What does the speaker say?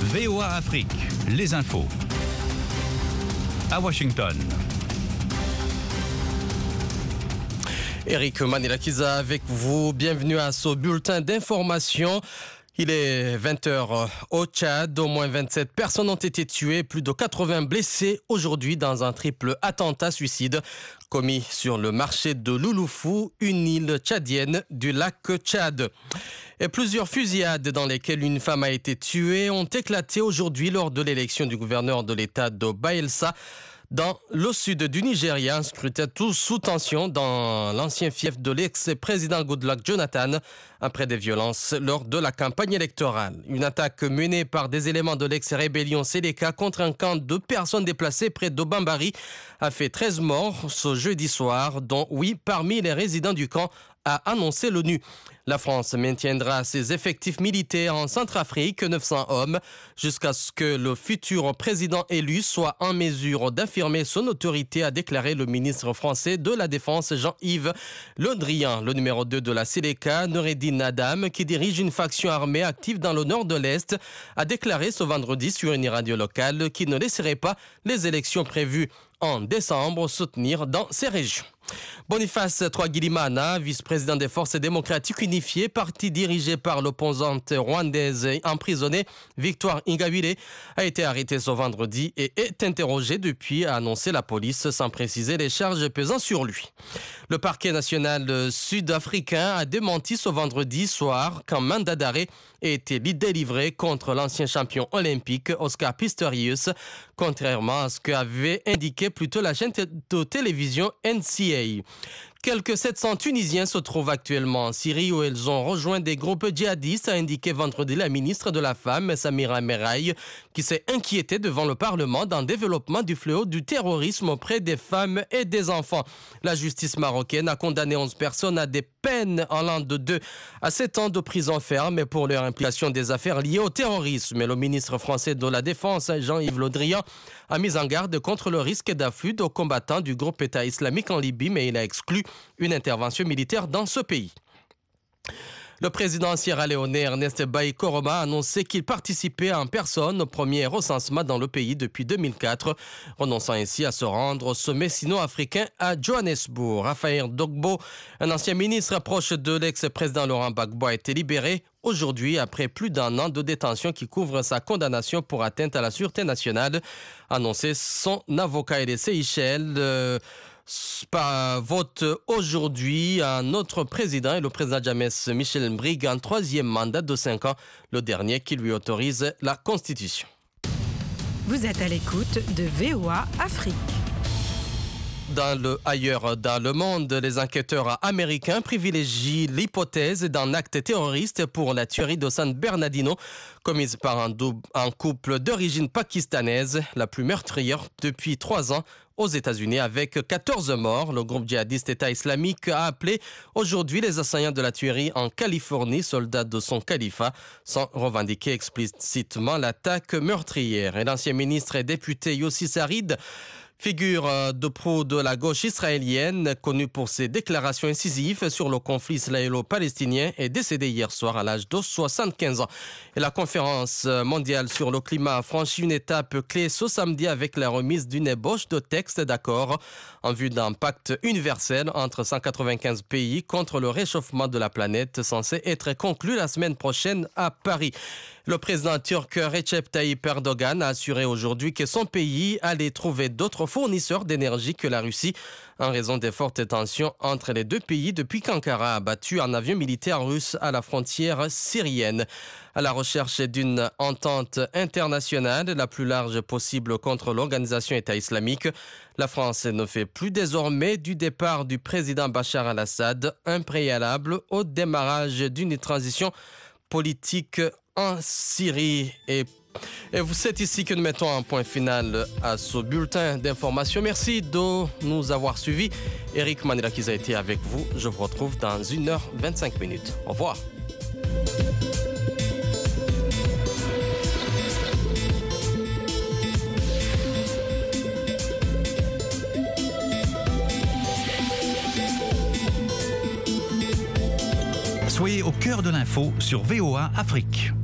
VOA Afrique, les infos. À Washington. Eric Manilakiza avec vous. Bienvenue à ce bulletin d'information. Il est 20h au Tchad. Au moins 27 personnes ont été tuées, plus de 80 blessés aujourd'hui dans un triple attentat suicide commis sur le marché de Louloufou, une île tchadienne du lac Tchad. Et plusieurs fusillades dans lesquelles une femme a été tuée ont éclaté aujourd'hui lors de l'élection du gouverneur de l'État de Bayelsa. Dans le sud du Nigeria, un scrutin tout sous tension dans l'ancien fief de l'ex-président Goodluck Jonathan après des violences lors de la campagne électorale. Une attaque menée par des éléments de l'ex-rébellion Seleka contre un camp de personnes déplacées près de Bambari a fait 13 morts ce jeudi soir, dont 8 parmi les résidents du camp, a annoncé l'ONU. La France maintiendra ses effectifs militaires en Centrafrique, 900 hommes, jusqu'à ce que le futur président élu soit en mesure d'affirmer son autorité, a déclaré le ministre français de la Défense Jean-Yves Le Drian. Le numéro 2 de la Seleka, Noureddin Adam, qui dirige une faction armée active dans le nord de l'Est, a déclaré ce vendredi sur une radio locale qu'il ne laisserait pas les élections prévues en décembre soutenir dans ces régions. Boniface Twagilimana, vice-président des Forces démocratiques unifiées, parti dirigé par l'opposante rwandaise emprisonnée Victoire Ingabire, a été arrêté ce vendredi et est interrogé depuis, a annoncé la police sans préciser les charges pesant sur lui. Le parquet national sud-africain a démenti ce vendredi soir qu'un mandat d'arrêt ait été délivré contre l'ancien champion olympique Oscar Pistorius, contrairement à ce qu'avait indiqué plutôt la chaîne de télévision NCA. Quelques 700 Tunisiens se trouvent actuellement en Syrie où ils ont rejoint des groupes djihadistes, a indiqué vendredi la ministre de la Femme, Samira Meraï, qui s'est inquiétée devant le Parlement d'un développement du fléau du terrorisme auprès des femmes et des enfants. La justice marocaine a condamné 11 personnes à des peines allant de 2 à 7 ans de prison ferme pour leur implication des affaires liées au terrorisme. Et le ministre français de la Défense, Jean-Yves Le Drian, a mis en garde contre le risque d'afflux de combattants du groupe État islamique en Libye, mais il a exclu une intervention militaire dans ce pays. Le président sierra-léonais Ernest Bai Koroma a annoncé qu'il participait en personne au premier recensement dans le pays depuis 2004, renonçant ainsi à se rendre au sommet sino-africain à Johannesburg. Raphaël Dogbo, un ancien ministre proche de l'ex-président Laurent Gbagbo, a été libéré aujourd'hui après plus d'un an de détention qui couvre sa condamnation pour atteinte à la sûreté nationale, a annoncé son avocat et des Seychelles. Vote aujourd'hui un autre président et le président James Michel Mbrigue, un troisième mandat de 5 ans, le dernier qui lui autorise la Constitution. Vous êtes à l'écoute de VOA Afrique. Ailleurs dans le monde, les enquêteurs américains privilégient l'hypothèse d'un acte terroriste pour la tuerie de San Bernardino commise par un couple d'origine pakistanaise, la plus meurtrière depuis 3 ans aux États-Unis avec 14 morts. Le groupe djihadiste État islamique a appelé aujourd'hui les assaillants de la tuerie en Californie, soldats de son califat, sans revendiquer explicitement l'attaque meurtrière. Et l'ancien ministre et député Yossi Sarid, figure de proue de la gauche israélienne, connue pour ses déclarations incisives sur le conflit israélo-palestinien, est décédé hier soir à l'âge de 75 ans. Et la conférence mondiale sur le climat a franchi une étape clé ce samedi avec la remise d'une ébauche de texte d'accord en vue d'un pacte universel entre 195 pays contre le réchauffement de la planète, censé être conclu la semaine prochaine à Paris. Le président turc Recep Tayyip Erdogan a assuré aujourd'hui que son pays allait trouver d'autres fournisseurs d'énergie que la Russie en raison des fortes tensions entre les deux pays depuis qu'Ankara a battu un avion militaire russe à la frontière syrienne. À la recherche d'une entente internationale la plus large possible contre l'organisation État islamique, la France ne fait plus désormais du départ du président Bachar al-Assad un préalable au démarrage d'une transition politique en Syrie. Et c'est ici que nous mettons un point final à ce bulletin d'information. Merci de nous avoir suivis. Eric Manilakiza a été avec vous. Je vous retrouve dans 1h25. Au revoir. Soyez au cœur de l'info sur VOA Afrique.